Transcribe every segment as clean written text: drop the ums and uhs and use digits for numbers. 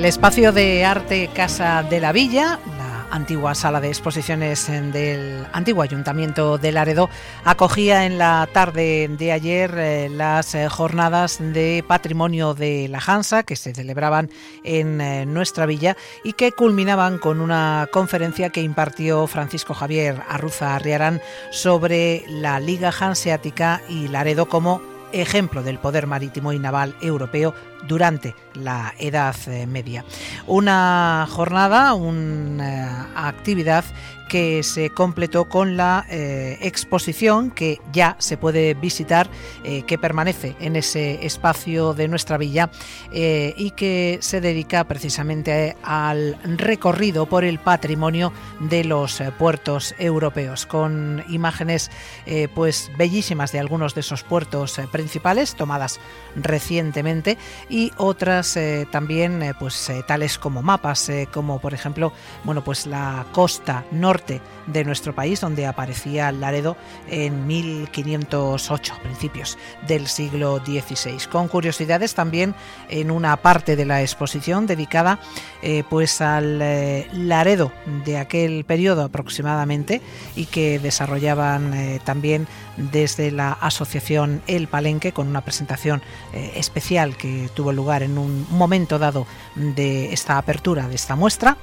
espacio de arte Casa de la Villa, la antigua sala de exposiciones del antiguo Ayuntamiento de Laredo, acogía en la tarde de ayer las jornadas de patrimonio de la Hansa que se celebraban en nuestra villa y que culminaban con una conferencia que impartió Francisco Javier Arruza Arriarán sobre la Liga Hanseática y Laredo como ejemplo del poder marítimo y naval europeo durante la Edad Media. Una jornada, una actividad que se completó con la exposición que ya se puede visitar, que permanece en ese espacio de nuestra villa y que se dedica precisamente al recorrido por el patrimonio de los puertos europeos, con imágenes pues bellísimas de algunos de esos puertos principales tomadas recientemente y otras también tales como mapas, como por ejemplo pues la costa norte de nuestro país, donde aparecía Laredo en 1508, principios del siglo XVI, con curiosidades también en una parte de la exposición dedicada al Laredo de aquel periodo aproximadamente, y que desarrollaban también desde la asociación El Palenque, con una presentación especial que tuvo lugar en un momento dado de esta apertura de esta muestra,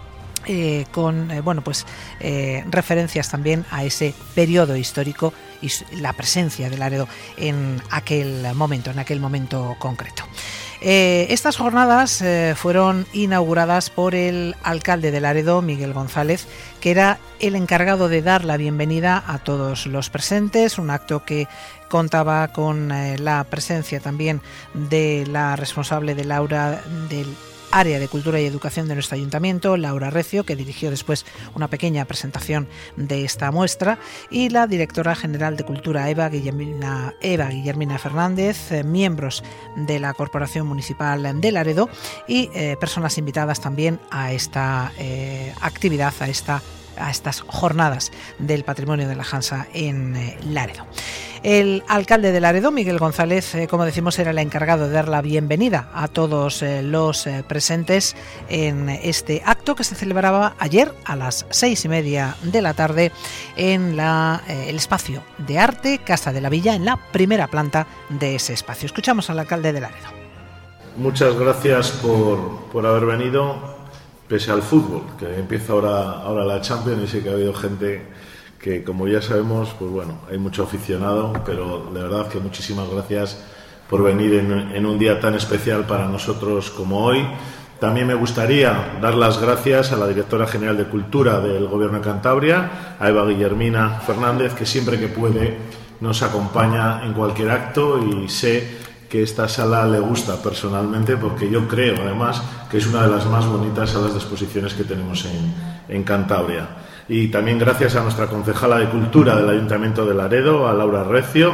con referencias también a ese periodo histórico y la presencia de Laredo en aquel momento concreto. Estas jornadas fueron inauguradas por el alcalde de Laredo, Miguel González, que era el encargado de dar la bienvenida a todos los presentes, un acto que contaba con la presencia también de la responsable del área de Cultura y Educación de nuestro Ayuntamiento, Laura Recio, que dirigió después una pequeña presentación de esta muestra, y la directora general de Cultura, Eva Guillermina Fernández, miembros de la Corporación Municipal de Laredo y personas invitadas también a esta actividad, a estas jornadas del patrimonio de la Hansa en Laredo. El alcalde de Laredo, Miguel González, como decimos, era el encargado de dar la bienvenida a todos los presentes en este acto que se celebraba ayer a las 6:30 de la tarde en el espacio de arte Casa de la Villa, en la primera planta de ese espacio. Escuchamos al alcalde de Laredo. Muchas gracias por haber venido, pese al fútbol, que empieza ahora la Champions, y sé que ha habido gente que, como ya sabemos, hay mucho aficionado, pero de verdad que muchísimas gracias por venir en un día tan especial para nosotros como hoy. También me gustaría dar las gracias a la directora general de Cultura del Gobierno de Cantabria, a Eva Guillermina Fernández, que siempre que puede nos acompaña en cualquier acto, y sé que esta sala le gusta personalmente, porque yo creo además que es una de las más bonitas salas de exposiciones que tenemos en Cantabria. Y también gracias a nuestra concejala de Cultura del Ayuntamiento de Laredo, a Laura Recio,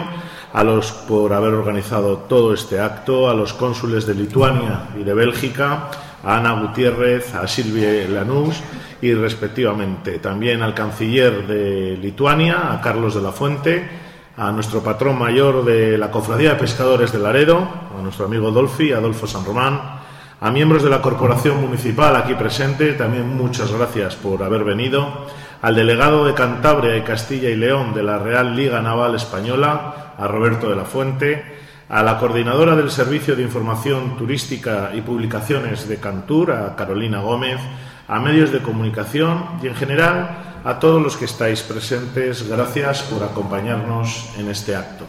por haber organizado todo este acto, a los cónsules de Lituania y de Bélgica, a Ana Gutiérrez, a Silvia Lanús y respectivamente también al canciller de Lituania, a Carlos de la Fuente, a nuestro patrón mayor de la Cofradía de Pescadores de Laredo, a nuestro amigo Adolfo San Román, a miembros de la Corporación Municipal aquí presente, también muchas gracias por haber venido, al delegado de Cantabria y Castilla y León de la Real Liga Naval Española, a Roberto de la Fuente, a la coordinadora del Servicio de Información Turística y Publicaciones de Cantur, a Carolina Gómez, a medios de comunicación y en general a todos los que estáis presentes. Gracias por acompañarnos en este acto.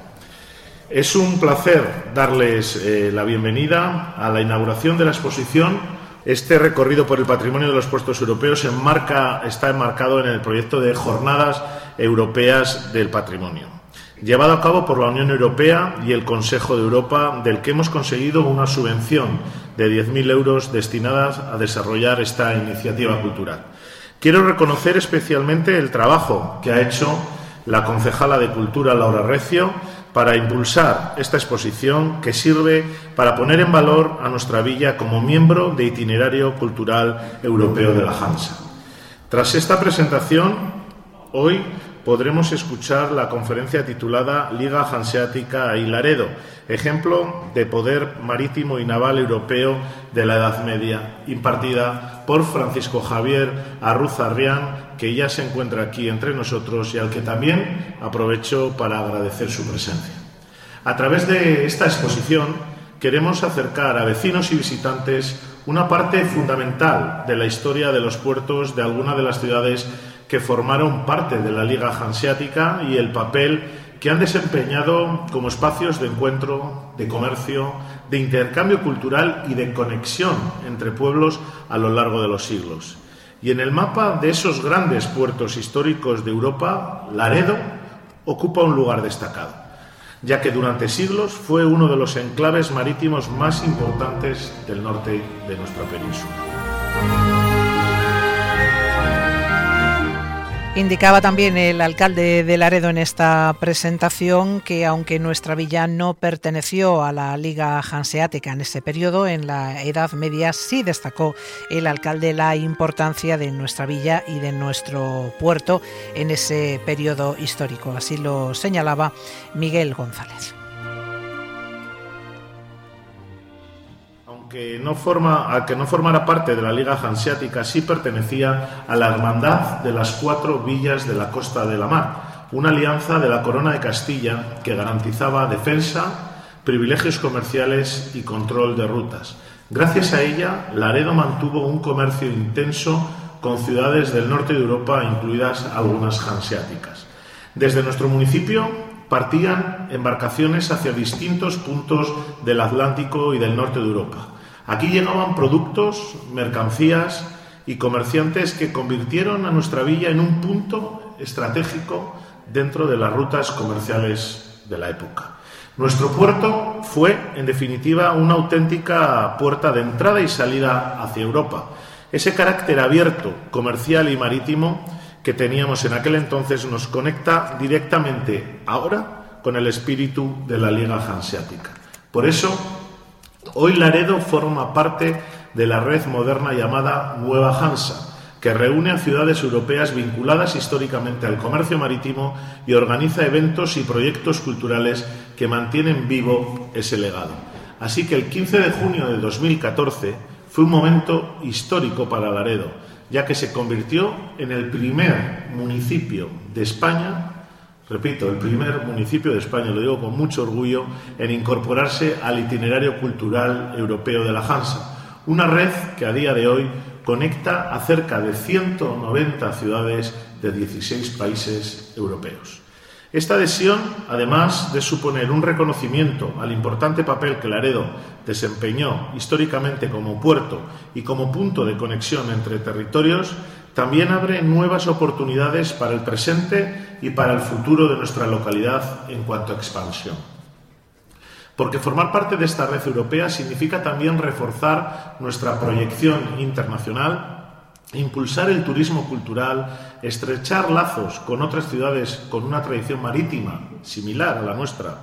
Es un placer darles la bienvenida a la inauguración de la exposición. Este recorrido por el patrimonio de los puertos europeos está enmarcado en el proyecto de Jornadas Europeas del Patrimonio, llevado a cabo por la Unión Europea y el Consejo de Europa, del que hemos conseguido una subvención de 10.000 euros destinadas a desarrollar esta iniciativa cultural. Quiero reconocer especialmente el trabajo que ha hecho la concejala de Cultura, Laura Recio, para impulsar esta exposición que sirve para poner en valor a nuestra villa como miembro de Itinerario Cultural Europeo de la Hansa. Tras esta presentación, hoy podremos escuchar la conferencia titulada Liga Hanseática y Laredo, ejemplo de poder marítimo y naval europeo de la Edad Media, impartida por Francisco Javier Arruzarrián, que ya se encuentra aquí entre nosotros y al que también aprovecho para agradecer su presencia. A través de esta exposición queremos acercar a vecinos y visitantes una parte fundamental de la historia de los puertos de algunas de las ciudades que formaron parte de la Liga Hanseática y el papel que han desempeñado como espacios de encuentro, de comercio, de intercambio cultural y de conexión entre pueblos a lo largo de los siglos. Y en el mapa de esos grandes puertos históricos de Europa, Laredo ocupa un lugar destacado, ya que durante siglos fue uno de los enclaves marítimos más importantes del norte de nuestra península. Indicaba también el alcalde de Laredo en esta presentación que aunque nuestra villa no perteneció a la Liga Hanseática en ese periodo, en la Edad Media sí destacó el alcalde la importancia de nuestra villa y de nuestro puerto en ese periodo histórico. Así lo señalaba Miguel González. Que no formara parte de la Liga Hanseática, sí pertenecía a la Hermandad de las 4 Villas de la Costa de la Mar, una alianza de la Corona de Castilla que garantizaba defensa, privilegios comerciales y control de rutas. Gracias a ella, Laredo mantuvo un comercio intenso con ciudades del norte de Europa, incluidas algunas hanseáticas. Desde nuestro municipio partían embarcaciones hacia distintos puntos del Atlántico y del norte de Europa. Aquí llegaban productos, mercancías y comerciantes que convirtieron a nuestra villa en un punto estratégico dentro de las rutas comerciales de la época. Nuestro puerto fue, en definitiva, una auténtica puerta de entrada y salida hacia Europa. Ese carácter abierto, comercial y marítimo que teníamos en aquel entonces nos conecta directamente ahora con el espíritu de la Liga Hanseática. Por eso, hoy Laredo forma parte de la red moderna llamada Nueva Hansa, que reúne a ciudades europeas vinculadas históricamente al comercio marítimo y organiza eventos y proyectos culturales que mantienen vivo ese legado. Así que el 15 de junio de 2014 fue un momento histórico para Laredo, ya que se convirtió en el primer municipio de España, repito, el primer municipio de España, lo digo con mucho orgullo, en incorporarse al itinerario cultural europeo de la Hansa, una red que a día de hoy conecta a cerca de 190 ciudades de 16 países europeos. Esta adhesión, además de suponer un reconocimiento al importante papel que Laredo desempeñó históricamente como puerto y como punto de conexión entre territorios, también abre nuevas oportunidades para el presente y para el futuro de nuestra localidad en cuanto a expansión. Porque formar parte de esta red europea significa también reforzar nuestra proyección internacional, impulsar el turismo cultural, estrechar lazos con otras ciudades con una tradición marítima similar a la nuestra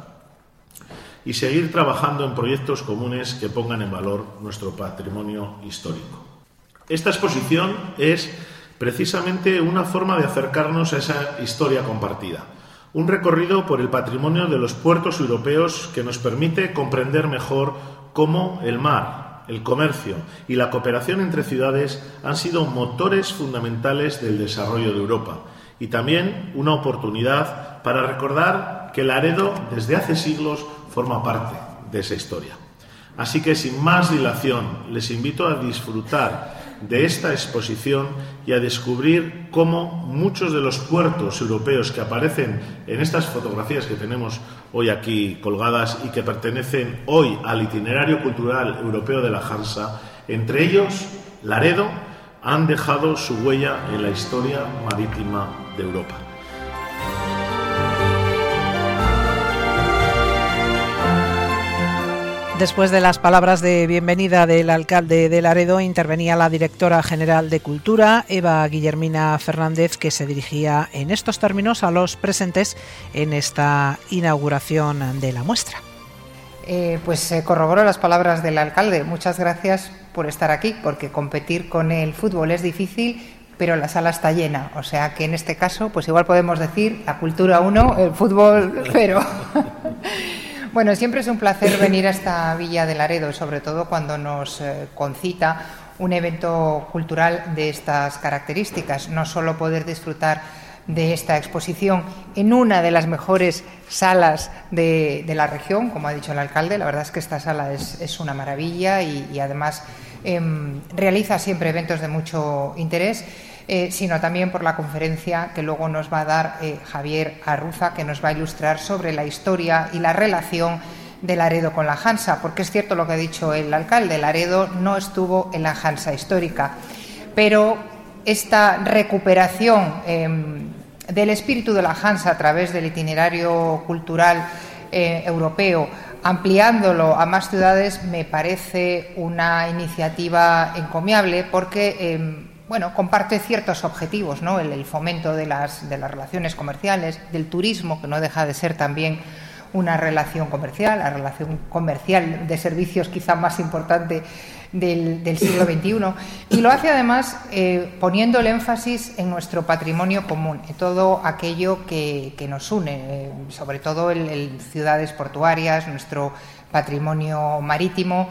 y seguir trabajando en proyectos comunes que pongan en valor nuestro patrimonio histórico. Esta exposición es precisamente una forma de acercarnos a esa historia compartida, un recorrido por el patrimonio de los puertos europeos que nos permite comprender mejor cómo el mar, el comercio y la cooperación entre ciudades han sido motores fundamentales del desarrollo de Europa y también una oportunidad para recordar que Laredo desde hace siglos forma parte de esa historia. Así que sin más dilación les invito a disfrutar de esta exposición y a descubrir cómo muchos de los puertos europeos que aparecen en estas fotografías que tenemos hoy aquí colgadas y que pertenecen hoy al itinerario cultural europeo de la Hansa, entre ellos Laredo, han dejado su huella en la historia marítima de Europa. Después de las palabras de bienvenida del alcalde de Laredo, intervenía la directora general de Cultura, Eva Guillermina Fernández, que se dirigía en estos términos a los presentes en esta inauguración de la muestra. Corroboro las palabras del alcalde. Muchas gracias por estar aquí, porque competir con el fútbol es difícil, pero la sala está llena. O sea que en este caso, pues igual podemos decir la cultura 1, el fútbol 0. Bueno, siempre es un placer venir a esta Villa de Laredo, sobre todo cuando nos concita un evento cultural de estas características. No solo poder disfrutar de esta exposición en una de las mejores salas de la región, como ha dicho el alcalde. La verdad es que esta sala es una maravilla y además realiza siempre eventos de mucho interés, sino también por la conferencia que luego nos va a dar Javier Arruza, que nos va a ilustrar sobre la historia y la relación de Laredo con la Hansa, porque es cierto lo que ha dicho el alcalde, Laredo no estuvo en la Hansa histórica, pero esta recuperación del espíritu de la Hansa a través del itinerario cultural europeo, ampliándolo a más ciudades, me parece una iniciativa encomiable porque comparte ciertos objetivos, ¿no? El fomento de las relaciones comerciales, del turismo, que no deja de ser también una relación comercial, la relación comercial de servicios quizá más importante del siglo XXI, y lo hace además poniendo el énfasis en nuestro patrimonio común, en todo aquello que nos une, sobre todo en ciudades portuarias, nuestro patrimonio marítimo.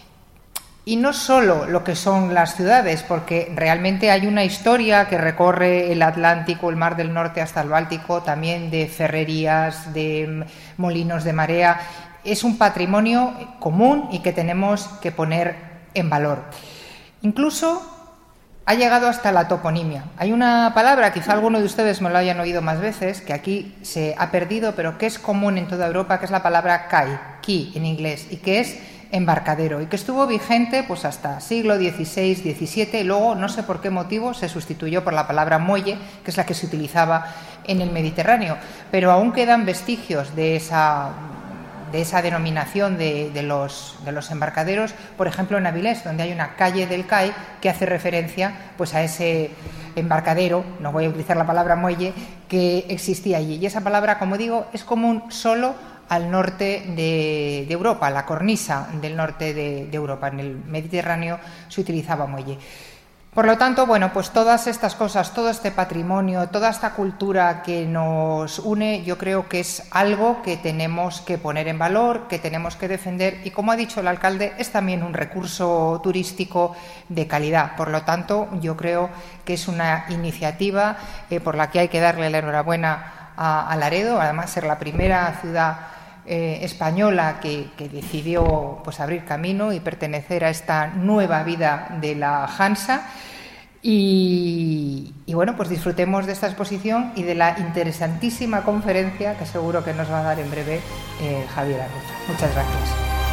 Y no solo lo que son las ciudades, porque realmente hay una historia que recorre el Atlántico, el Mar del Norte hasta el Báltico, también de ferrerías, de molinos de marea. Es un patrimonio común y que tenemos que poner en valor. Incluso ha llegado hasta la toponimia. Hay una palabra, quizá alguno de ustedes me lo hayan oído más veces, que aquí se ha perdido, pero que es común en toda Europa, que es la palabra quay en inglés, y que es embarcadero, y que estuvo vigente pues hasta siglo XVI, XVII, y luego no sé por qué motivo se sustituyó por la palabra muelle, que es la que se utilizaba en el Mediterráneo, pero aún quedan vestigios de esa denominación de los embarcaderos, por ejemplo en Avilés, donde hay una calle del CAI que hace referencia pues a ese embarcadero, no voy a utilizar la palabra muelle, que existía allí. Y esa palabra, como digo, es común solo al norte de Europa, la cornisa del norte de Europa. En el Mediterráneo se utilizaba muelle. Por lo tanto, pues todas estas cosas, todo este patrimonio, toda esta cultura que nos une, yo creo que es algo que tenemos que poner en valor, que tenemos que defender, y como ha dicho el alcalde, es también un recurso turístico de calidad. Por lo tanto, yo creo que es una iniciativa por la que hay que darle la enhorabuena a Laredo, además ser la primera ciudad española que decidió pues abrir camino y pertenecer a esta nueva vida de la Hansa, y pues disfrutemos de esta exposición y de la interesantísima conferencia que seguro que nos va a dar en breve Javier Arruza. Muchas gracias.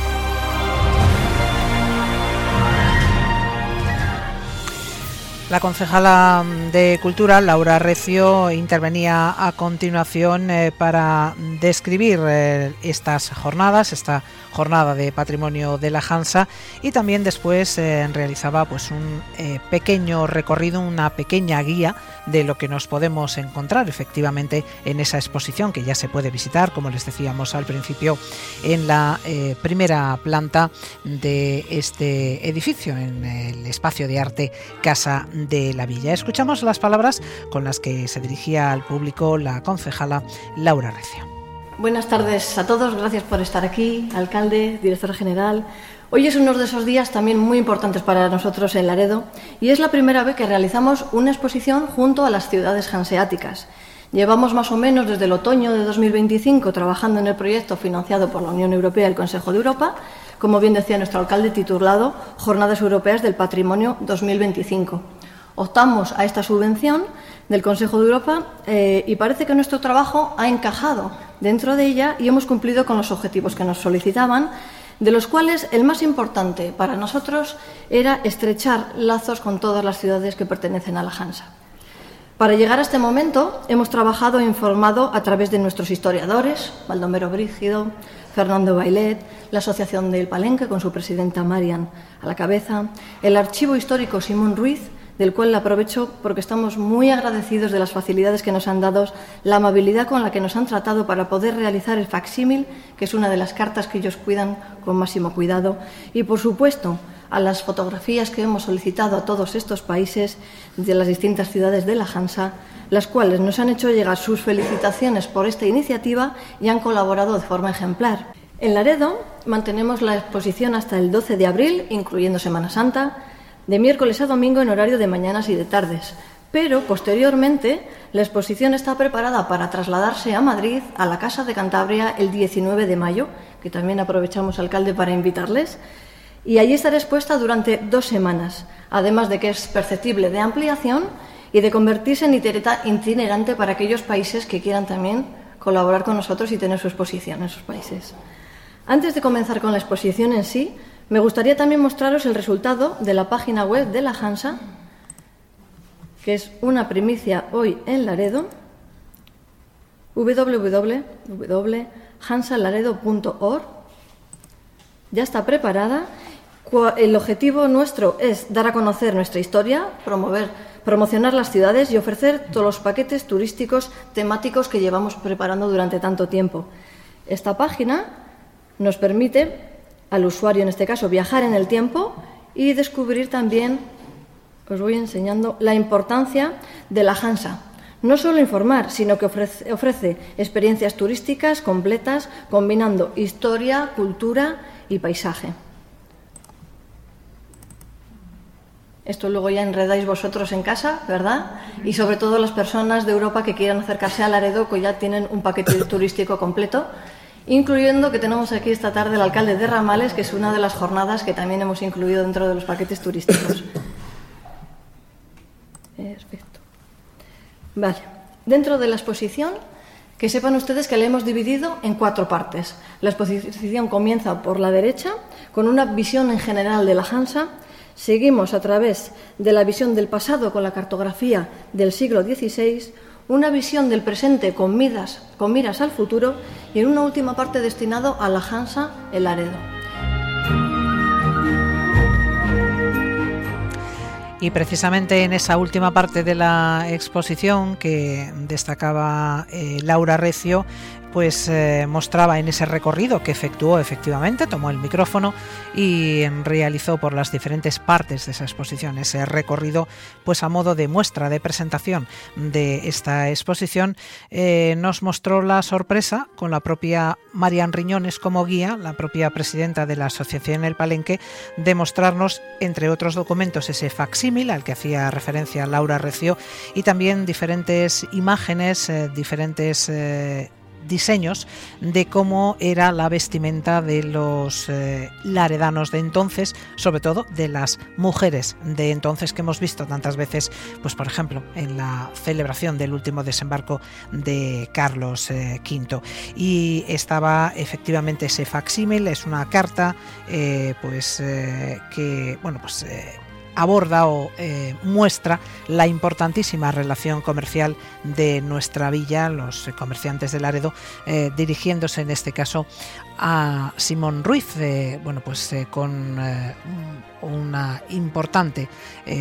La concejala de Cultura, Laura Recio, intervenía a continuación para describir estas jornadas, esta jornada de patrimonio de la Hansa, y también después realizaba pues un pequeño recorrido, una pequeña guía de lo que nos podemos encontrar efectivamente en esa exposición, que ya se puede visitar, como les decíamos al principio, en la primera planta de este edificio, en el espacio de arte Casa de la Villa. Escuchamos las palabras con las que se dirigía al público la concejala Laura Recio. Buenas tardes a todos, gracias por estar aquí, alcalde, directora general. Hoy es uno de esos días también muy importantes para nosotros en Laredo, y es la primera vez que realizamos una exposición junto a las ciudades hanseáticas. Llevamos más o menos desde el otoño de 2025 trabajando en el proyecto financiado por la Unión Europea y el Consejo de Europa, como bien decía nuestro alcalde, titulado Jornadas Europeas del Patrimonio 2025. Optamos a esta subvención del Consejo de Europa y parece que nuestro trabajo ha encajado dentro de ella y hemos cumplido con los objetivos que nos solicitaban, de los cuales el más importante para nosotros era estrechar lazos con todas las ciudades que pertenecen a la Hansa. Para llegar a este momento hemos trabajado e informado a través de nuestros historiadores, Baldomero Brígido, Fernando Bailet, la Asociación del Palenque con su presidenta Marian a la cabeza, el Archivo Histórico Simón Ruiz, del cual aprovecho porque estamos muy agradecidos de las facilidades que nos han dado, la amabilidad con la que nos han tratado para poder realizar el facsímil, que es una de las cartas que ellos cuidan con máximo cuidado, y por supuesto a las fotografías que hemos solicitado a todos estos países de las distintas ciudades de la Hansa, las cuales nos han hecho llegar sus felicitaciones por esta iniciativa y han colaborado de forma ejemplar. En Laredo mantenemos la exposición hasta el 12 de abril, incluyendo Semana Santa, de miércoles a domingo en horario de mañanas y de tardes. Pero, posteriormente, la exposición está preparada para trasladarse a Madrid, a la Casa de Cantabria, el 19 de mayo, que también aprovechamos, alcalde, para invitarles, y allí estará expuesta durante 2 semanas, además de que es perceptible de ampliación y de convertirse en itinerante para aquellos países que quieran también colaborar con nosotros y tener su exposición en sus países. Antes de comenzar con la exposición en sí, me gustaría también mostraros el resultado de la página web de la Hansa, que es una primicia hoy en Laredo, www.hansalaredo.org. Ya está preparada. El objetivo nuestro es dar a conocer nuestra historia, promocionar las ciudades y ofrecer todos los paquetes turísticos temáticos que llevamos preparando durante tanto tiempo. Esta página nos permite al usuario, en este caso, viajar en el tiempo y descubrir también, os voy enseñando, la importancia de la Hansa. No solo informar, sino que ofrece experiencias turísticas completas, combinando historia, cultura y paisaje. Esto luego ya enredáis vosotros en casa, ¿verdad? Y sobre todo las personas de Europa que quieran acercarse a Laredo, que ya tienen un paquete turístico completo, incluyendo que tenemos aquí esta tarde el alcalde de Ramales, que es una de las jornadas que también hemos incluido dentro de los paquetes turísticos. Perfecto. Vale. Dentro de la exposición, que sepan ustedes que la hemos dividido en 4 partes. La exposición comienza por la derecha, con una visión en general de la Hansa. Seguimos a través de la visión del pasado con la cartografía del siglo XVI, una visión del presente con miras al futuro y en una última parte destinado a la Hansa en Laredo. Y precisamente en esa última parte de la exposición que destacaba Laura Recio, pues mostraba en ese recorrido que efectuó efectivamente, tomó el micrófono y realizó por las diferentes partes de esa exposición, ese recorrido pues a modo de muestra, de presentación de esta exposición, nos mostró la sorpresa con la propia Marian Riñones como guía, la propia presidenta de la Asociación El Palenque, de mostrarnos, entre otros documentos, ese facsímil al que hacía referencia Laura Recio y también diferentes imágenes, diferentes diseños de cómo era la vestimenta de los laredanos de entonces, sobre todo de las mujeres de entonces que hemos visto tantas veces, pues por ejemplo en la celebración del último desembarco de Carlos V. Y estaba efectivamente ese facsímil, es una carta que bueno pues aborda o muestra la importantísima relación comercial de nuestra villa, los comerciantes de Laredo, dirigiéndose en este caso a Simón Ruiz, con una importante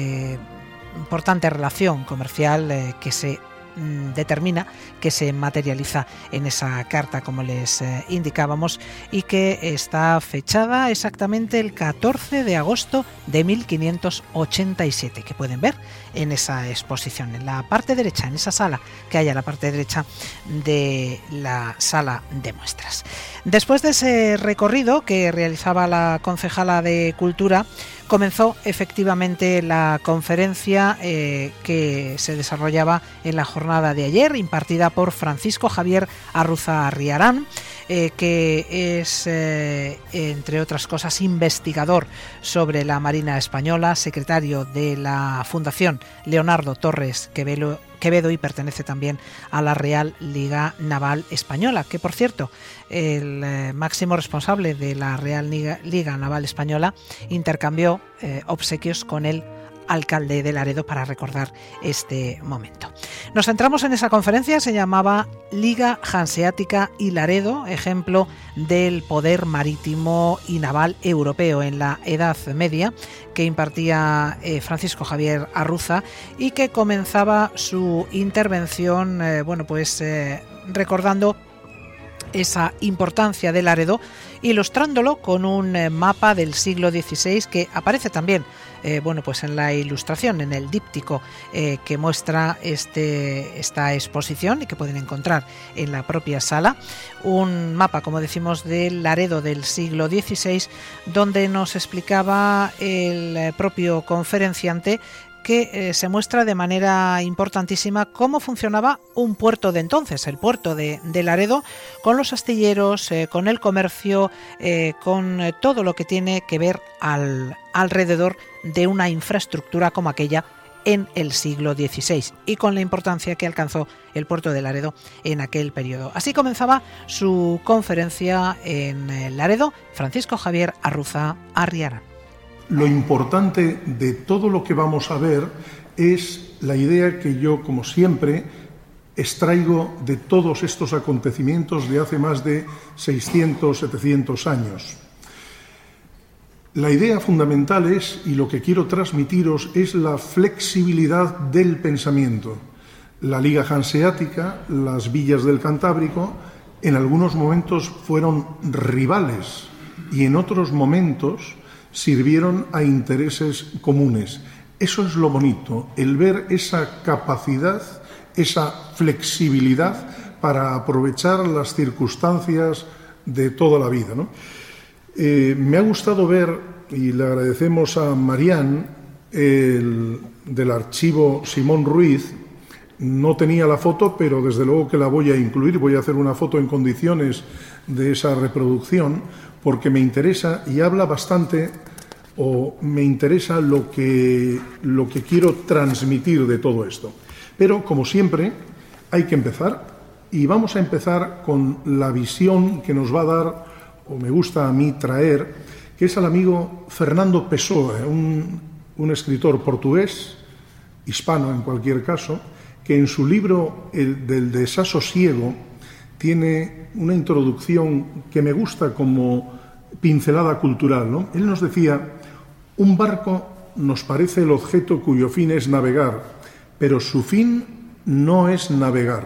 relación comercial que se determina, que se materializa en esa carta, como les indicábamos, y que está fechada exactamente el 14 de agosto de 1587, que pueden ver en esa exposición, en la parte derecha, en esa sala que hay a la parte derecha de la sala de muestras. Después de ese recorrido que realizaba la concejala de Cultura, comenzó efectivamente la conferencia que se desarrollaba en la jornada de ayer, impartida por Francisco Javier Arruza Riarán, que es, entre otras cosas, investigador sobre la Marina Española, secretario de la Fundación Leonardo Torres Quevedo y pertenece también a la Real Liga Naval Española, que por cierto el máximo responsable de la Real Liga Naval Española intercambió obsequios con el alcalde de Laredo para recordar este momento. Nos centramos en esa conferencia, se llamaba Liga Hanseática y Laredo, ejemplo del poder marítimo y naval europeo en la Edad Media, que impartía Francisco Javier Arruza y que comenzaba su intervención recordando esa importancia de Laredo, ilustrándolo con un mapa del siglo XVI que aparece también pues en la ilustración, en el díptico que muestra esta exposición y que pueden encontrar en la propia sala. Un mapa, como decimos, del Laredo del siglo XVI, donde nos explicaba el propio conferenciante que se muestra de manera importantísima cómo funcionaba un puerto de entonces, el puerto de Laredo, con los astilleros, con el comercio, con todo lo que tiene que ver alrededor de una infraestructura como aquella en el siglo XVI y con la importancia que alcanzó el puerto de Laredo en aquel periodo. Así comenzaba su conferencia en Laredo Francisco Javier Arruza Arriara. Lo importante de todo lo que vamos a ver es la idea que yo, como siempre, extraigo de todos estos acontecimientos de hace más de 600, 700 años. La idea fundamental es, y lo que quiero transmitiros, es la flexibilidad del pensamiento. La Liga Hanseática, las villas del Cantábrico, en algunos momentos fueron rivales y en otros momentos sirvieron a intereses comunes. Eso es lo bonito, el ver esa capacidad, esa flexibilidad para aprovechar las circunstancias de toda la vida, ¿no? Me ha gustado ver, y le agradecemos a Marián, del archivo Simón Ruiz. No tenía la foto, pero desde luego que la voy a incluir. Voy a hacer una foto en condiciones de esa reproducción, porque me interesa y habla bastante, o me interesa lo que quiero transmitir de todo esto. Pero, como siempre, hay que empezar, y vamos a empezar con la visión que nos va a dar, o me gusta a mí traer, que es al amigo Fernando Pessoa, un escritor portugués, hispano en cualquier caso, que en su libro El del desasosiego tiene una introducción que me gusta como pincelada cultural, ¿no? Él nos decía: un barco nos parece el objeto cuyo fin es navegar, pero su fin no es navegar,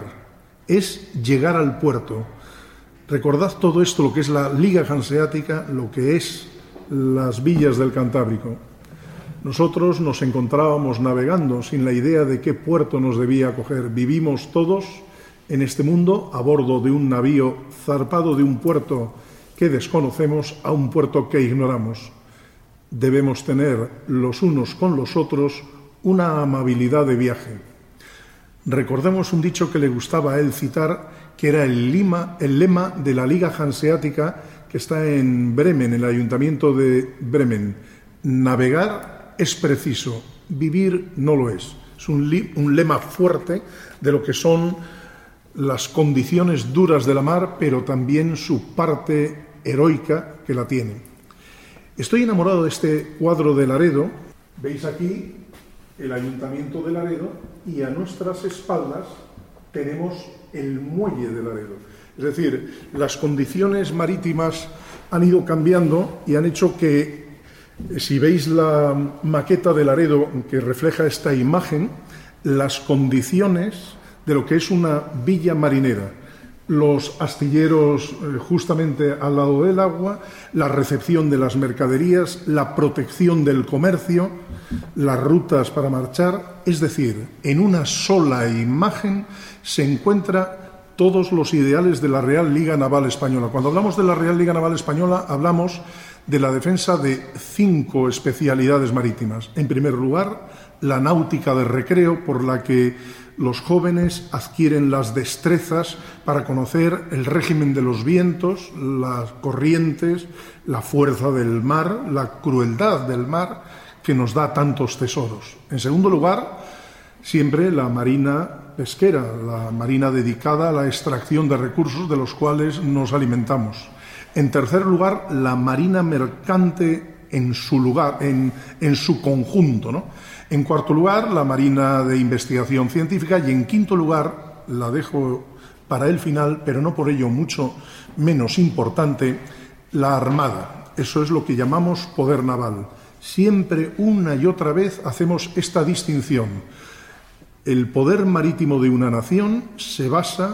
es llegar al puerto. Recordad todo esto, lo que es la Liga Hanseática, lo que es las villas del Cantábrico. Nosotros nos encontrábamos navegando sin la idea de qué puerto nos debía acoger. Vivimos todos en este mundo a bordo de un navío zarpado de un puerto que desconocemos a un puerto que ignoramos. Debemos tener los unos con los otros una amabilidad de viaje. Recordemos un dicho que le gustaba a él citar, que era el lema de la Liga Hanseática, que está en Bremen, en el ayuntamiento de Bremen. Navegar es preciso, vivir no lo es. Es un lema fuerte de lo que son las condiciones duras de la mar, pero también su parte heroica que la tiene. Estoy enamorado de este cuadro de Laredo. Veis aquí el ayuntamiento de Laredo y a nuestras espaldas tenemos el muelle de Laredo. Es decir, las condiciones marítimas han ido cambiando y han hecho que, si veis la maqueta de Laredo que refleja esta imagen, las condiciones de lo que es una villa marinera, los astilleros justamente al lado del agua, la recepción de las mercaderías, la protección del comercio, las rutas para marchar, es decir, en una sola imagen se encuentra todos los ideales de la Real Liga Naval Española. Cuando hablamos de la Real Liga Naval Española, hablamos de la defensa de 5 especialidades marítimas. En primer lugar, la náutica de recreo, por la que los jóvenes adquieren las destrezas para conocer el régimen de los vientos, las corrientes, la fuerza del mar, la crueldad del mar, que nos da tantos tesoros. En segundo lugar, siempre la marina pesquera, la marina dedicada a la extracción de recursos de los cuales nos alimentamos. En tercer lugar, la marina mercante en su lugar, en su conjunto, ¿no? En cuarto lugar, la marina de investigación científica, y en quinto lugar, la dejo para el final, pero no por ello mucho menos importante, la armada. Eso es lo que llamamos poder naval. Siempre, una y otra vez, hacemos esta distinción. El poder marítimo de una nación se basa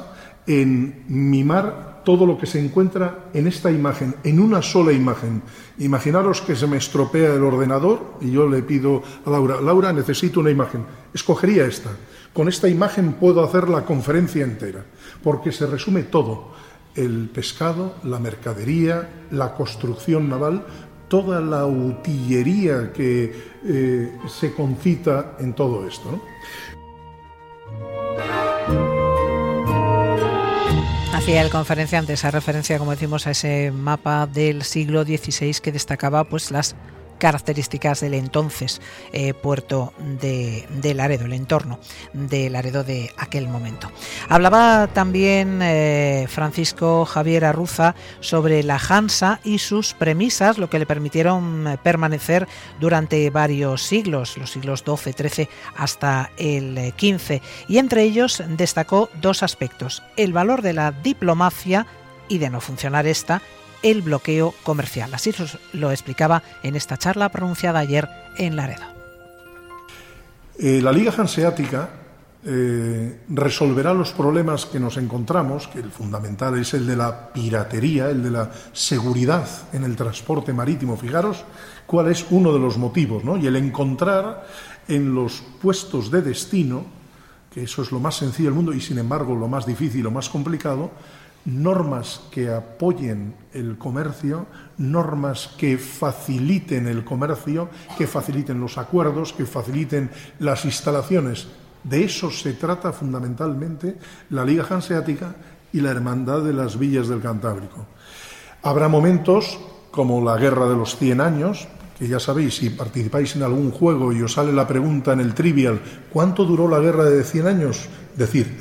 en mimar todo lo que se encuentra en esta imagen, en una sola imagen. Imaginaros que se me estropea el ordenador y yo le pido a Laura, necesito una imagen. Escogería esta. Con esta imagen puedo hacer la conferencia entera, porque se resume todo. El pescado, la mercadería, la construcción naval, toda la utillería que se concita en todo esto, ¿no? Hacía el conferenciante esa referencia, como decimos, a ese mapa del siglo XVI que destacaba pues las características del entonces puerto de Laredo, el entorno de Laredo de aquel momento. Hablaba también Francisco Javier Arruza sobre la Hansa y sus premisas, lo que le permitieron permanecer durante varios siglos, los siglos XII, XIII hasta el XV, y entre ellos destacó dos aspectos: el valor de la diplomacia y, de no funcionar esta, el bloqueo comercial. Así lo explicaba en esta charla pronunciada ayer en Laredo. La Liga Hanseática resolverá los problemas que nos encontramos, que el fundamental es el de la piratería, el de la seguridad en el transporte marítimo. Fijaros cuál es uno de los motivos, ¿no? Y el encontrar en los puestos de destino, que eso es lo más sencillo del mundo y sin embargo lo más difícil, lo más complicado, normas que apoyen el comercio, normas que faciliten el comercio, que faciliten los acuerdos, que faciliten las instalaciones. De eso se trata fundamentalmente la Liga Hanseática y la Hermandad de las Villas del Cantábrico. Habrá momentos como la Guerra de los 100 años, que ya sabéis, si participáis en algún juego y os sale la pregunta en el trivial, ¿cuánto duró la Guerra de 100 años? Decir,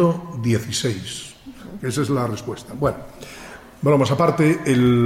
116. Esa es la respuesta. Bueno, más aparte,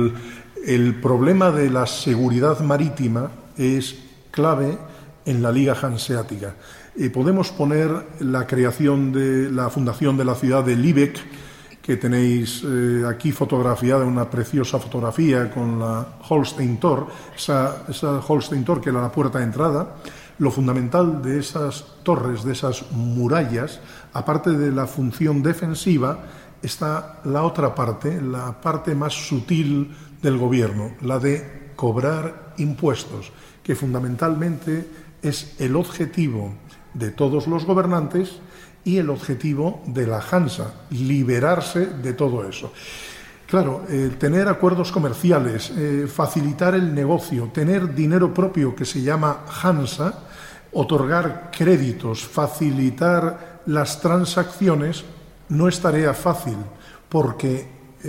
el problema de la seguridad marítima es clave en la Liga Hanseática. Podemos poner la creación de la fundación de la ciudad de Lübeck, que tenéis aquí fotografiada, una preciosa fotografía con la Holstein Tor, esa Holstein Tor que era la puerta de entrada. Lo fundamental de esas torres, de esas murallas, aparte de la función defensiva, está la otra parte, la parte más sutil del gobierno, la de cobrar impuestos, que fundamentalmente es el objetivo de todos los gobernantes y el objetivo de la Hansa, liberarse de todo eso. Claro, tener acuerdos comerciales, facilitar el negocio, tener dinero propio que se llama Hansa, otorgar créditos, facilitar las transacciones, no es tarea fácil, porque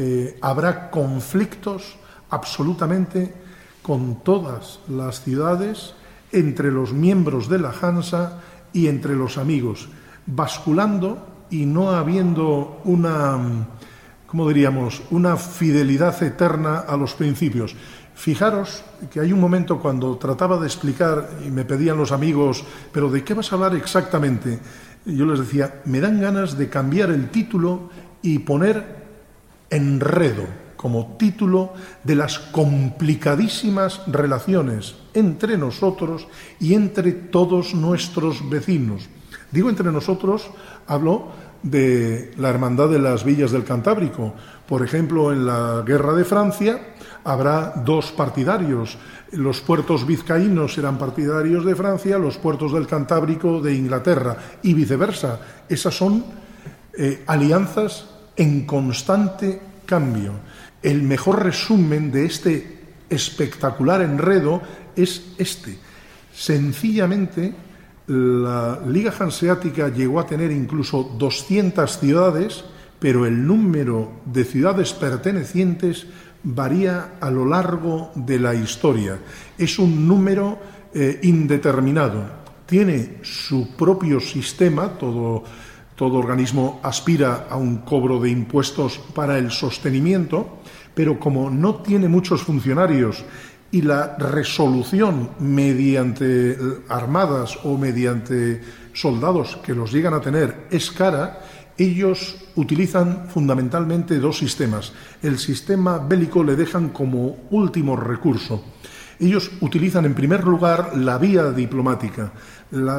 habrá conflictos absolutamente con todas las ciudades, entre los miembros de la Hansa y entre los amigos, basculando y no habiendo una fidelidad eterna a los principios. Fijaros que hay un momento cuando trataba de explicar y me pedían los amigos, ¿pero de qué vas a hablar exactamente? Y yo les decía, me dan ganas de cambiar el título y poner enredo como título de las complicadísimas relaciones entre nosotros y entre todos nuestros vecinos. Digo entre nosotros, hablo de la Hermandad de las Villas del Cantábrico. Por ejemplo, en la Guerra de Francia habrá dos partidarios. Los puertos vizcaínos serán partidarios de Francia, los puertos del Cantábrico de Inglaterra y viceversa. Esas son alianzas en constante cambio. El mejor resumen de este espectacular enredo es este. Sencillamente, la Liga Hanseática llegó a tener incluso 200 ciudades, pero el número de ciudades pertenecientes varía a lo largo de la historia. Es un número indeterminado. Tiene su propio sistema, todo organismo aspira a un cobro de impuestos para el sostenimiento, pero como no tiene muchos funcionarios y la resolución mediante armadas o mediante soldados que los llegan a tener es cara, ellos utilizan fundamentalmente dos sistemas. El sistema bélico le dejan como último recurso. Ellos utilizan en primer lugar la vía diplomática. Las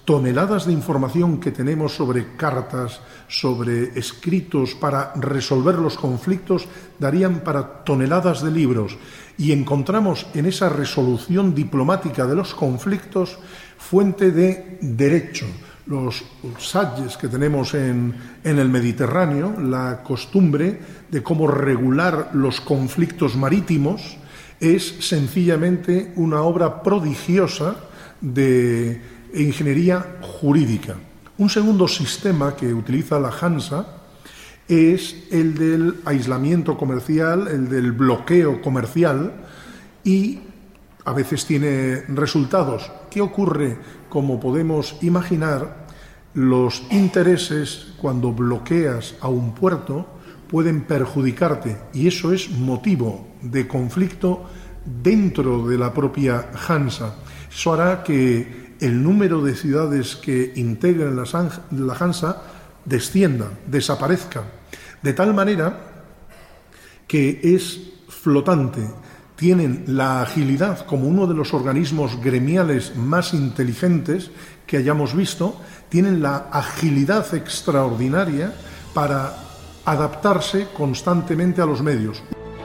toneladas de información que tenemos sobre cartas, sobre escritos para resolver los conflictos, darían para toneladas de libros. Y encontramos en esa resolución diplomática de los conflictos fuente de derecho. Los sages que tenemos en el Mediterráneo, la costumbre de cómo regular los conflictos marítimos, es sencillamente una obra prodigiosa de ingeniería jurídica. Un segundo sistema que utiliza la Hansa es el del aislamiento comercial, el del bloqueo comercial, y a veces tiene resultados. ¿Qué ocurre? Como podemos imaginar, los intereses, cuando bloqueas a un puerto, pueden perjudicarte, y eso es motivo de conflicto dentro de la propia Hansa. Eso hará que el número de ciudades que integran la Hansa descienda, desaparezca, de tal manera que es flotante. Tienen la agilidad como uno de los organismos gremiales más inteligentes que hayamos visto, tienen la agilidad extraordinaria para adaptarse constantemente a los medios.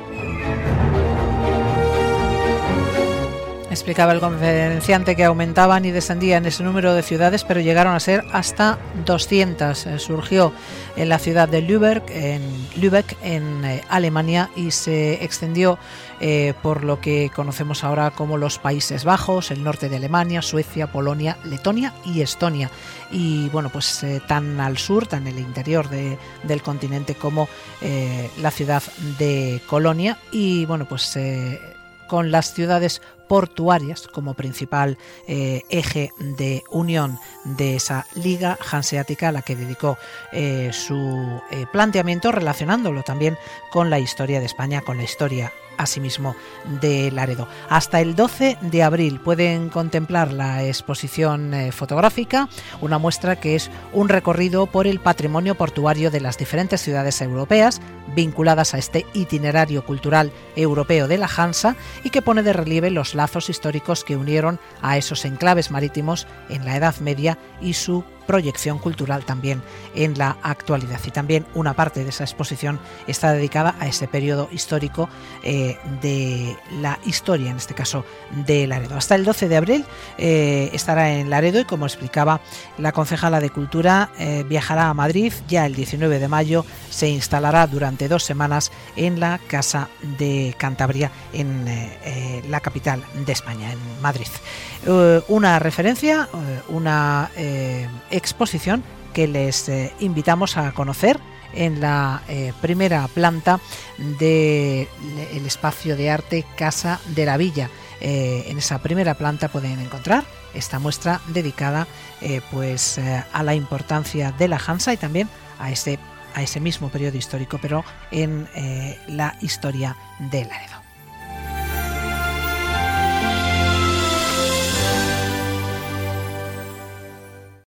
Explicaba el conferenciante que aumentaban y descendían ese número de ciudades, pero llegaron a ser hasta 200. Surgió en la ciudad de Lübeck, en Alemania, y se extendió por lo que conocemos ahora como los Países Bajos, el norte de Alemania, Suecia, Polonia, Letonia y Estonia. Y bueno, pues tan al sur, tan en el interior del continente como la ciudad de Colonia. Y bueno, pues con las ciudades portuarias como principal eje de unión de esa Liga Hanseática, a la que dedicó su planteamiento, relacionándolo también con la historia de España, con la historia asimismo de Laredo. Hasta el 12 de abril pueden contemplar la exposición fotográfica, una muestra que es un recorrido por el patrimonio portuario de las diferentes ciudades europeas vinculadas a este itinerario cultural europeo de la Hansa, y que pone de relieve los lazos históricos que unieron a esos enclaves marítimos en la Edad Media y su proyección cultural también en la actualidad. Y también una parte de esa exposición está dedicada a ese periodo histórico de la historia, en este caso de Laredo. Hasta el 12 de abril estará en Laredo, y como explicaba la concejala de Cultura, viajará a Madrid. Ya el 19 de mayo se instalará durante 2 semanas en la Casa de Cantabria, en la capital de España, en Madrid. Una referencia, una exposición que les invitamos a conocer en la primera planta del espacio de arte Casa de la Villa. En esa primera planta pueden encontrar esta muestra dedicada a la importancia de la Hansa y también a ese mismo periodo histórico, pero en la historia de Laredo.